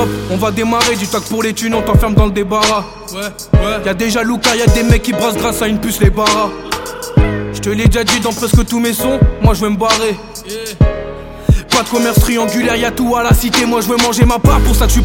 hop, on va démarrer, du tac pour les thunes, on t'enferme dans le débarras. Y'a déjà Luca, y'a des mecs qui brassent grâce à une puce les barras. J'te l'ai déjà dit dans presque tous mes sons, moi je veux me barrer. Pas de commerce triangulaire, y'a tout à la cité, moi je veux manger ma part, pour ça que je suis